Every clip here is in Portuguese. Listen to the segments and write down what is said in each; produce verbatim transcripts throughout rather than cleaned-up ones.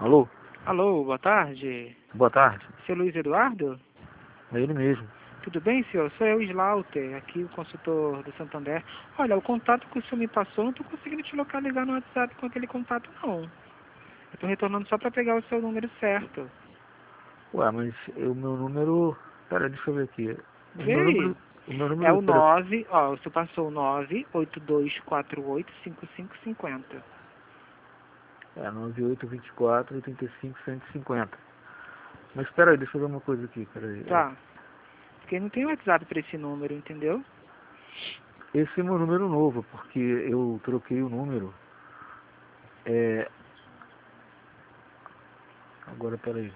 Alô? Alô, boa tarde. Boa tarde. Seu Luiz Eduardo? É ele mesmo. Tudo bem, senhor? Sou eu, Slaughter, aqui o consultor do Santander. Olha, o contato que o senhor me passou, não estou conseguindo te localizar no WhatsApp com aquele contato, não. Eu estou retornando só para pegar o seu número certo. Ué, mas o meu número... Pera, deixa eu ver aqui. O Vê meu aí. número... O meu É número... o do telefone- nove, ó, o senhor passou o nove oito dois quatro oito cinco cinco cinco zero. É nove oito dois quatro, oito cinco, um cinco zero. Mas espera aí, deixa eu ver uma coisa aqui. Pera aí. É, Tá. Porque não tem WhatsApp para esse número, entendeu? esse é meu número novo, porque eu troquei o número. É... Agora, pera aí.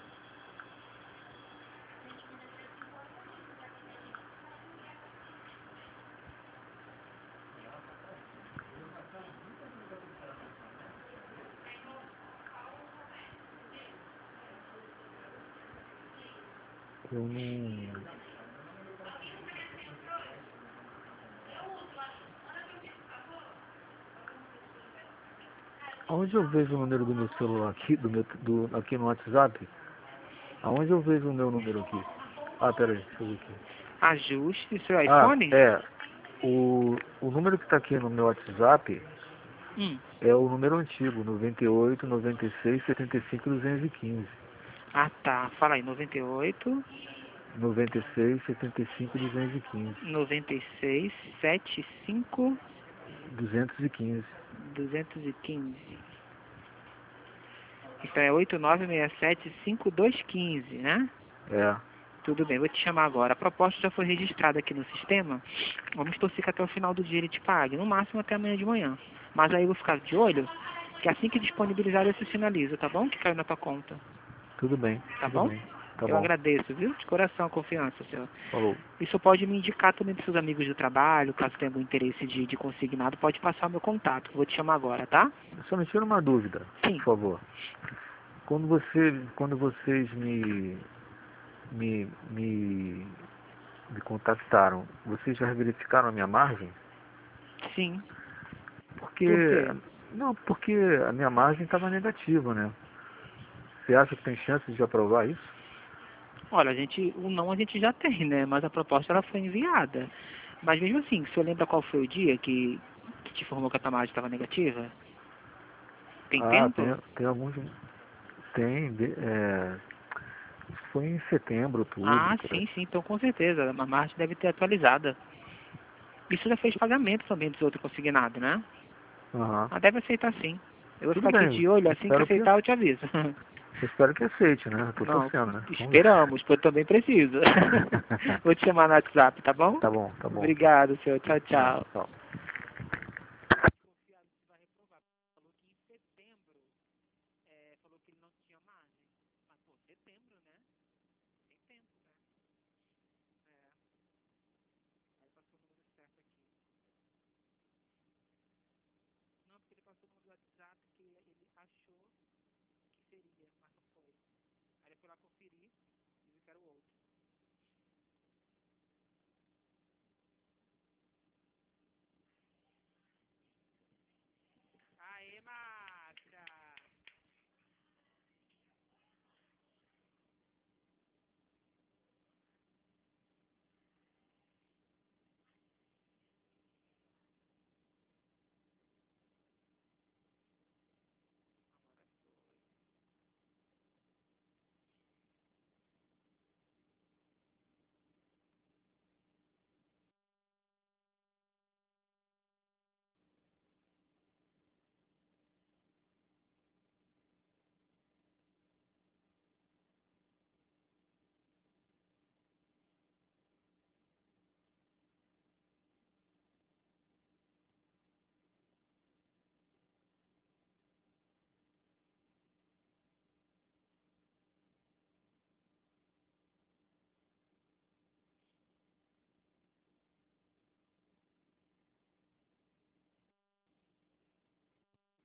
Eu não... Aonde eu vejo o número do meu celular aqui, do meu, do, aqui no WhatsApp? Aonde eu vejo o meu número aqui? Ah, pera aí, deixa eu ver aqui. Ajuste seu Ah, iPhone? é. O, o número que está aqui no meu WhatsApp Hum. é o número antigo, noventa e oito, noventa e seis, setenta e cinco, duzentos e quinze. Ah, tá. Fala aí, noventa e oito, noventa e seis, setenta e cinco, duzentos e quinze. noventa e seis, setenta e cinco, duzentos e quinze. duzentos e quinze. Então é oito nove seis sete cinco dois um cinco, né? É. Tudo bem, vou te chamar agora. A proposta já foi registrada aqui no sistema. Vamos torcer que até o final do dia ele te pague. No máximo até amanhã de manhã. Mas aí eu vou ficar de olho, que assim que disponibilizar eu te sinalizo, tá bom? Que caiu na tua conta. Tudo bem, Tá tudo bom? bem. Tá Eu bom. agradeço, viu? De coração a confiança, senhor. Falou. Isso pode me indicar também para seus amigos do trabalho, caso tenha algum interesse de, de consignado, pode passar o meu contato. Vou te chamar agora, tá? Só me tira uma dúvida, Sim. por favor. Quando você, quando vocês me, me, me, me contactaram, vocês já verificaram a minha margem? Sim. Porque, Por quê? não, porque a minha margem estava negativa, né? Você acha que tem chance de aprovar isso? Olha, a gente, o não a gente já tem, né? Mas a proposta ela foi enviada. Mas mesmo assim, o senhor lembra qual foi o dia que, que te informou que a tua margem estava negativa? Tem Ah, tempo? tem, tem alguns. Tem. de- É, foi em setembro, outubro, Ah, por aí. sim, sim, então com certeza. A margem deve ter atualizada. Isso já fez pagamento também dos outros consignados, né? Aham. Ah, deve aceitar sim. Eu vou Tudo ficar aqui bem. de olho, assim que Espero que, aceitar eu te aviso. espero que aceite, né? Tô Não, torcendo, né? Vamos ver. esperamos, porque eu também preciso. Vou te chamar no WhatsApp, tá bom? Tá bom, tá bom. Obrigado, senhor. Tchau, Tá, tchau. tchau. Falou que ele não tinha margem. Mas, pô, setembro, né? Tem tempo, né? É. Aí passou o número certo aqui. Não, porque ele passou o número do WhatsApp que ele achou que seria, mas não foi. Aí ele foi lá conferir e viu que era o outro.